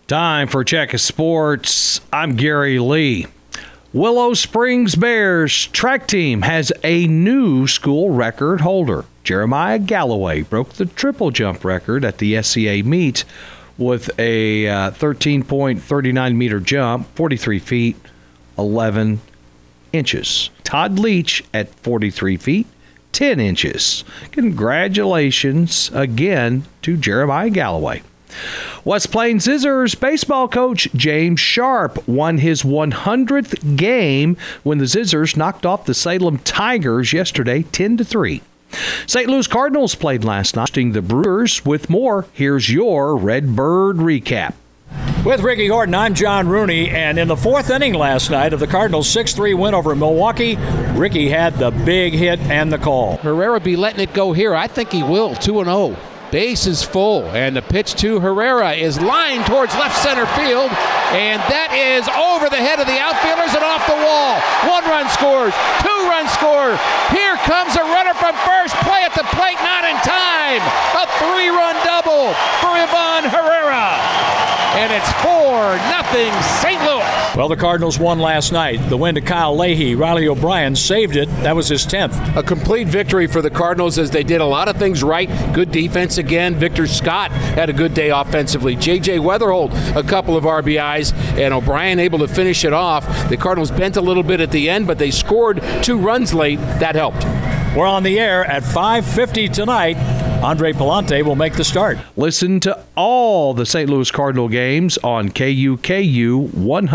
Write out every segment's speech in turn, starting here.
Time for Check of Sports. I'm Gary Lee. Willow Springs Bears track team has a new school record holder. Jeremiah Galloway broke the triple jump record at the SCA meet with a 13.39-meter jump, 43 feet, 11 inches. Todd Leach at 43 feet, 10 inches. Congratulations again to Jeremiah Galloway. West Plains Scissors baseball coach James Sharp won his 100th game when the Scissors knocked off the Salem Tigers yesterday 10-3. St. Louis Cardinals played last night, hosting the Brewers. With more, here's your Redbird recap. With Ricky Horton, I'm John Rooney, and in the fourth inning last night of the Cardinals' 6-3 win over Milwaukee, Ricky had the big hit and the call. Herrera be letting it go here. I think he will, 2-0. Base is full, and the pitch to Herrera is lined towards left center field, and that is over the head of the outfielders and off the wall. 1 run scores, 2 run score. Here comes a runner from first, play at the plate, not in time. A 3-run double for Ivan Herrera, and it's 4-0 St. Louis. Well, the Cardinals won last night. The win to Kyle Leahy. Riley O'Brien saved it. That was his 10th. A complete victory for the Cardinals as they did a lot of things right. Good defense again. Victor Scott had a good day offensively. J.J. Weatherholt, a couple of RBIs, and O'Brien able to finish it off. The Cardinals bent a little bit at the end, but they scored 2 runs late. That helped. We're on the air at 5:50 tonight. Andre Palante will make the start. Listen to all the St. Louis Cardinal games on KUKU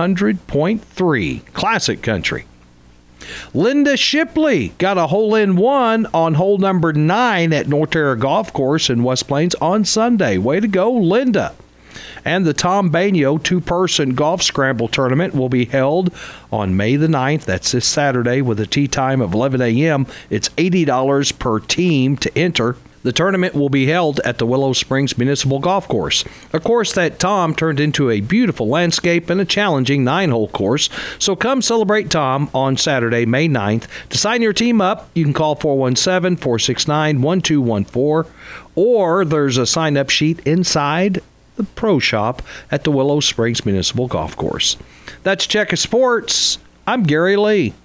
100.3 Classic Country. Linda Shipley got a hole-in-one on hole number 9 at Norterra Golf Course in West Plains on Sunday. Way to go, Linda. And the Tom Bagnio 2-person golf scramble tournament will be held on May the 9th. That's this Saturday with a tee time of 11 a.m. It's $80 per team to enter. The tournament will be held at the Willow Springs Municipal Golf Course, a course that Tom turned into a beautiful landscape and a challenging 9-hole course. So come celebrate Tom on Saturday, May 9th. To sign your team up, you can call 417-469-1214, or there's a sign-up sheet inside the Pro Shop at the Willow Springs Municipal Golf Course. That's Check of Sports. I'm Gary Lee.